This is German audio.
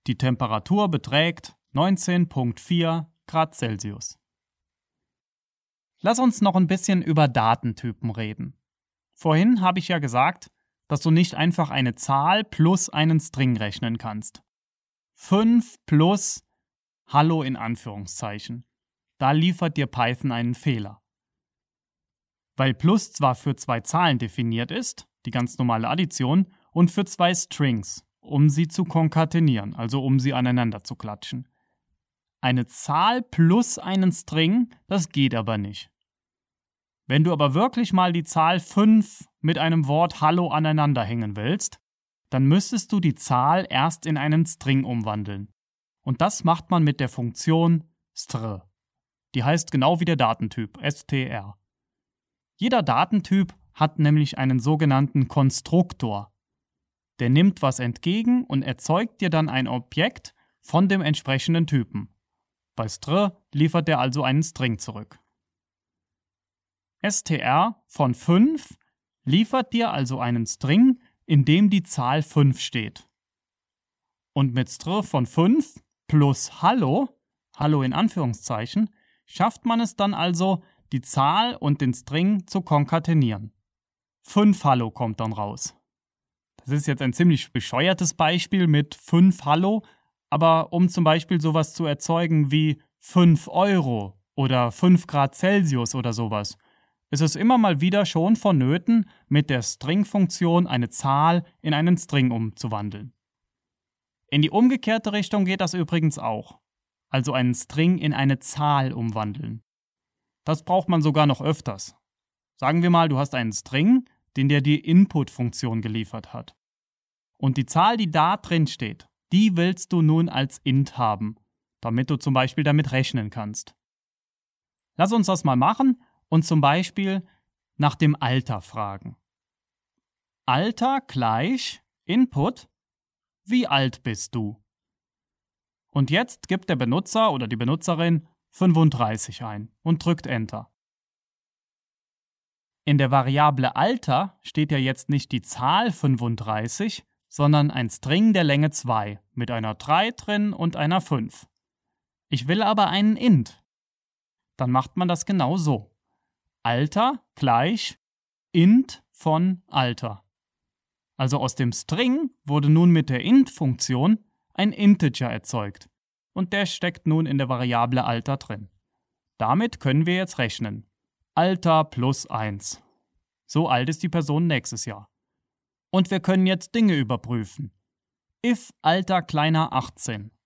Die Temperatur beträgt 19,4 Grad Celsius. Lass uns noch ein bisschen über Datentypen reden. Vorhin habe ich ja gesagt, dass du nicht einfach eine Zahl plus einen String rechnen kannst. 5 plus Hallo in Anführungszeichen. Da liefert dir Python einen Fehler. Weil plus zwar für 2 Zahlen definiert ist, die ganz normale Addition, und für 2 Strings, um sie zu konkatenieren, also um sie aneinander zu klatschen. Eine Zahl plus einen String, das geht aber nicht. Wenn du aber wirklich mal die Zahl 5 mit einem Wort Hallo aneinander hängen willst, dann müsstest du die Zahl erst in einen String umwandeln. Und das macht man mit der Funktion str. Die heißt genau wie der Datentyp, str. Jeder Datentyp hat nämlich einen sogenannten Konstruktor. Der nimmt was entgegen und erzeugt dir dann ein Objekt von dem entsprechenden Typen. Bei str liefert er also einen String zurück. str von 5 liefert dir also einen String, in dem die Zahl 5 steht. Und mit str von 5 plus Hallo, Hallo in Anführungszeichen, schafft man es dann also, die Zahl und den String zu konkatenieren. 5 Hallo kommt dann raus. Das ist jetzt ein ziemlich bescheuertes Beispiel mit 5 Hallo, aber um zum Beispiel sowas zu erzeugen wie 5 Euro oder 5 Grad Celsius oder sowas, ist es immer mal wieder schon vonnöten, mit der String-Funktion eine Zahl in einen String umzuwandeln. In die umgekehrte Richtung geht das übrigens auch, also einen String in eine Zahl umwandeln. Das braucht man sogar noch öfters. Sagen wir mal, du hast einen String, den dir die Input-Funktion geliefert hat. Und die Zahl, die da drin steht, die willst du nun als int haben, damit du zum Beispiel damit rechnen kannst. Lass uns das mal machen und zum Beispiel nach dem Alter fragen. Alter gleich Input, wie alt bist du? Und jetzt gibt der Benutzer oder die Benutzerin 35 ein und drückt Enter. In der Variable Alter steht ja jetzt nicht die Zahl 35, sondern ein String der Länge 2 mit einer 3 drin und einer 5. Ich will aber einen int. Dann macht man das genau so. Alter gleich int von Alter. Also aus dem String wurde nun mit der int-Funktion ein Integer erzeugt. Und der steckt nun in der Variable Alter drin. Damit können wir jetzt rechnen. Alter plus 1. So alt ist die Person nächstes Jahr. Und wir können jetzt Dinge überprüfen. If Alter kleiner 18.